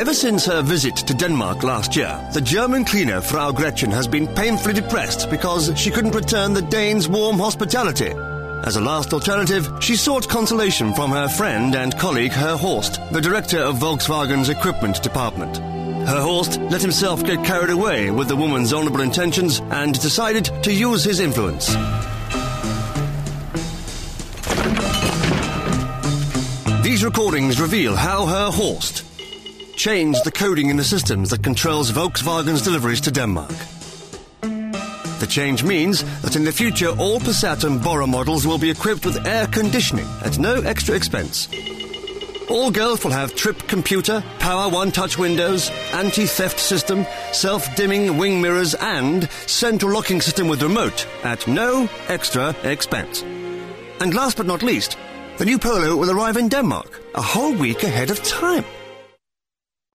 Ever since her visit to Denmark last year, the German cleaner Frau Gretchen has been painfully depressed because she couldn't return the Danes' warm hospitality. As a last alternative, she sought consolation from her friend and colleague Herr Horst, the director of Volkswagen's equipment department. Herr Horst let himself get carried away with the woman's honourable intentions and decided to use his influence. These recordings reveal how Herr Horst changed the coding in the systems that controls Volkswagen's deliveries to Denmark. The change means that in the future all Passat and Bora models will be equipped with air conditioning at no extra expense. All Golf will have trip computer, power one-touch windows, anti-theft system, self-dimming wing mirrors and central locking system with remote at no extra expense. And last but not least, the new Polo will arrive in Denmark a whole week ahead of time.